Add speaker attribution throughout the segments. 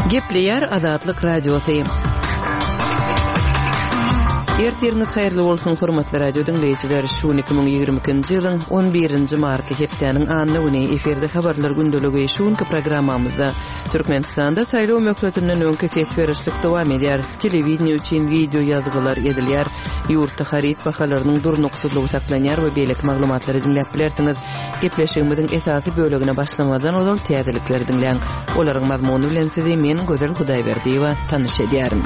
Speaker 1: Gepleyer Azatlyk Radiosu. Ertiriniz hayırlı bolsun hormatly radio dinleyijiler. Şu 2022-nji ýylyň 11-nji marty hepdeniň anly uny eferde habarlar gündöligi şuňky programmamyzda Türkmenistanda saýlaw möhletiniň öňki setberişlik dowam edýär. Telewiziýa üçin video ýazgylar edilýär. Ýurtda harit bahalarynyň durnuksuzlygy saklanýar we beýleki maglumatlary dinläp bilersiňiz. Gepleşigimiziň esasy bölегine başlamadan ol täzelikleri dinleň. Olaryň mazmuny bilen sizi men Gözel Hudaýberdiýewa tanyş edýärim.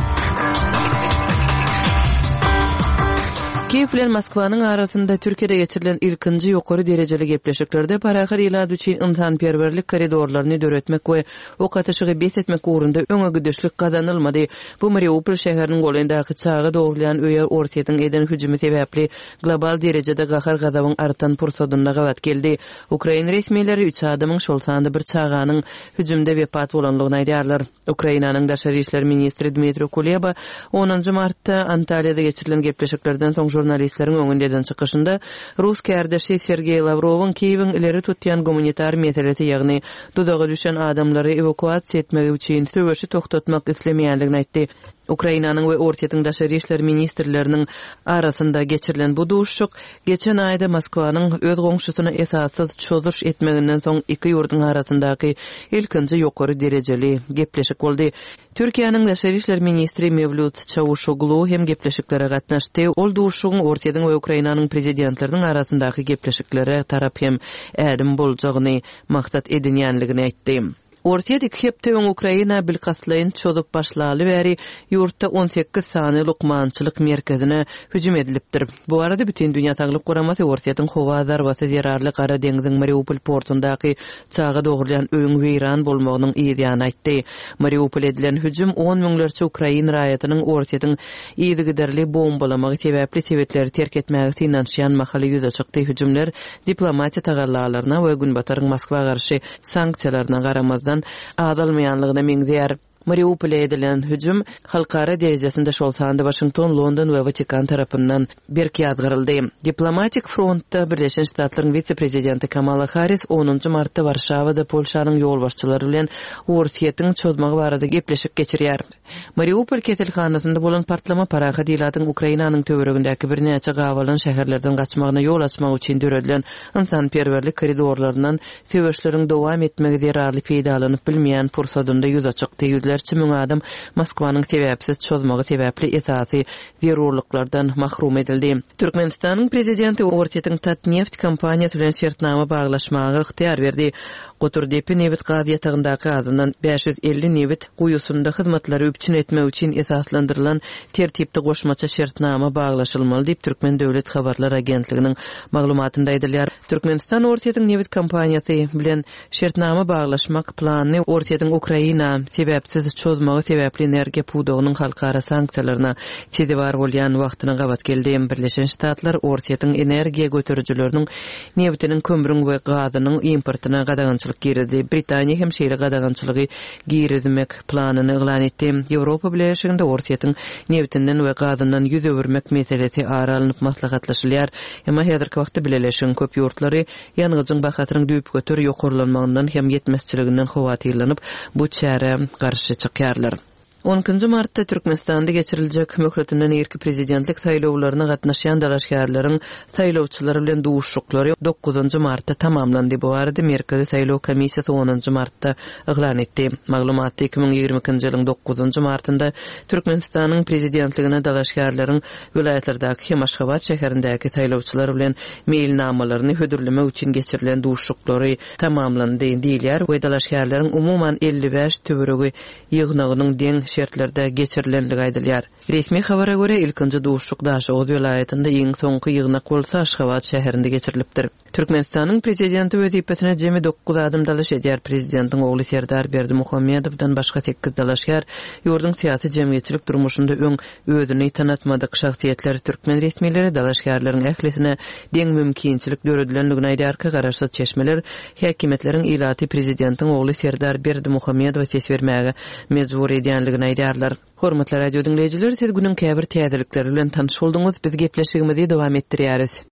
Speaker 1: Kiýew bilen Moskwanyň arasynda Türkiýede geçirilen ilkinji ýokary derejeli gepleşiklerde parahat ilad üçin insanperwerlik koridorlaryny döretmek we o gatyşygy besletmek ugrunda öňe gidişlik gazanylmady. Bu Mariupol şäheriniň golyndaky çağa doglayan öýe ortaýyň eden hüjümi sebäpli global derejede gahar gazabyň artan pursadyna gawat geldi. Ukraina resmiýetleri 3 adamyň şol sanda bir çağanyň hüjümde wepat bolanlygyny aýdýarlar. Ukrainanyň daşary işler ministri Dmitry Kuleba 10 martda Antalyada geçirilen gepleşiklerden soň jurnalistleriň öňünden çykyşynda Rus kärdeşi Sergey Lavrowyň Kiýewiň ileri tutýan gumanitar meselesi, ýagny dudaga düşen adamlary evakuasiýa etmek üçin söwüşi toktatmak islemeýänligini aýtdy. Ukrainanyň we Ortaýyň daşary işler ministrleriniň arasynda geçirilen bu duşşuk geçen aýda Moskwanyň öz goňşusyna esassyz çözdüş etmeginden soň iki ýurduň arasyndaky ilkinji ýokary derejeli gepleşik boldy. Türkiýanyň daşary işler ministri Mevlut Çavuşoglu hem gepleşiklere gatnaşdy. Ol duşşugyň Ortaýyň we Ukrainanyň prezidentleriniň arasyndaky gepleşiklere tarap hem ädim boljagyny maksat edinýänligini aýtdy. Ortaýa hepde Ukraina bilgaslaryny çözdük başlaly bäri ýurtda 18 sany lukmançylyk merkezine hüjüm edilipdir. Bu arada bütün dünýä saglyk guramasy Ortaýyň howa zarbasy zerarly Gara deňiziň Mariupol portundaky çağa dogurlayan öňe weýran bolmagynyň ýa-da aýtdy. Mariupol edilen hüjüm 10 miňlerçe Ukraina raýatynyň Ortaýyň ýygyderli bombalamagy sebäpli sebetleri terk etmäge tinanşýan mahaly ýüze çykdy. Hüjümler diplomatiýa tagallalaryna we günbataryň Moskwa garşy sanksiýalaryna garamazdan adalmaýanlygyna meňzeýär. Mariupol'a edilen hüjüm halkara derejesinde şol sanda Washington, London we Vatikan tarapyndan berki ýazgyryldy. Diplomatik frontda Birleşen Ştatlaryň vice-prezidenti Kamala Harris 10 martda Warşawada Polşanyň ýol başçylary bilen Ortaýyň çözmegi barada gepleşip geçirýär. Mariupol keselhanasynda bolan partlama parahat ýylatyň Ukrainanyň töweregindäki bir näçe gawalan şäherlerden gaçmagyna ýol açmak üçin döredilen insanperwerlik koridorlaryndan söwüşleriň dowam etmegi zerarly peýdalanyp bilmeýän pursatynda ýüze çykdy. Çymyň adam Moskwanyň sebäpsiz çözmegi sebäpli esasy zerurlyklardan mahrum edildi. Türkmenistanyň prezidenti Ortaýyň Tatneft kompaniýasy bilen şertnama baglaşmagy ihtiýar berdi. Goturdepi newit gazy ýatagyndaky azyndan 550 newit guýusunda hyzmatlary üçin etmek üçin esaslandyrylan tertipde goşmaça şertnama baglaşylmaly diýip Türkmen döwlet habarlar agentliginiň maglumatynda aýdylýar. Türkmenistan Ortaýyň newit kompaniýasy bilen şertnama baglaşmak plany Ortaýyň Ukraina sebäpsiz çözmegi sebäpli energiýa pudogynyň halkara sanksiýalaryna tedbir bolýan wagtyna gawat geldi. Birleşen Ştatlar Ortaýyň energiýa götürüjileriniň newitiniň kömürüň we gazynyň importyna gadagançylyk girdi. Britaniýa hem şeýle gadagançylygy girizmek planyny eglan etdi. Ýewropa bileşiginde Ortaýyň newitinden we gazyndan ýüz öwürmek meselesi aralanyp maslahatlaşylýar. Emma häzirki wagtda bileleşen köp ýurtlary ýanygyjyň bahatyryň düýüp götür ýokurlanmagynyň hem ýetmezçiliginden howatyrlanyp bu çäre garşy çykýarlar. 10 martda Türkmenistanda geçiriljek möhletiniň erki prezidentlik saýlawlaryna gatnaşýan dalaşgärleriň saýlawçylary bilen duşşuklary 9 martda tamamlandy. Bu arada Merkezi Saýlaw Komissiýasy 10 martda eglan etdi. Maglumatda 2022-nji ýylyň 9 martynda Türkmenistanyň prezidentligine dalaşgärleriň vilayetlerdeäki hem Aşgabat şäherindäki saýlawçylary bilen mailnamalaryny hödürlemek üçin geçirilen duşşuklary tamamlandy diýilýär we dalaşgärleriň umuman 55 töweregi ýygnagynyň deň şertlerde geçirilenligi aýdylýar. Resmi habara görä ilkinji duşşuk Daşoğuz vilayetinde iň soňky ýygnak bolsa Aşgabat şäherinde geçirilipdir. Türkmenistanyň prezidenti wezipesine jemi 9 adam dalaş edýär. Prezidentiň ogly Serdar Berdimuhamedowdan başga 8 dalaşgar ýurdun syýasy jemgyýetçilik durmuşynda öň özüni tanatmadyk şahsiýetler türkmen resmiýetleri dalaşgarlaryň ählisine deň mümkinçilik göredilenligini aýdýar. Garaşsyz çeşmeler häkimetleriň ilaty prezidentiň ogly Serdar Berdimuhamedow ses bermäge mejbur edýänligini aýdýarlar. Hormatly radio dinleyijiler, siz günüň käbir täzelikleri bilen tanyş bolduňyz. Biz gepleşigimizi dowam etdirýäris.